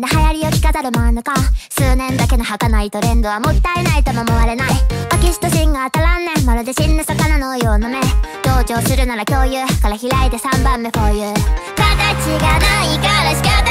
流行りを着飾る真ん中、数年だけの儚いトレンドはもったいないとも思われない。オキシトシンが当たらんねん、まるで死んだ魚のような目。同情するなら共有から開いて3番目 for you。形がないから仕方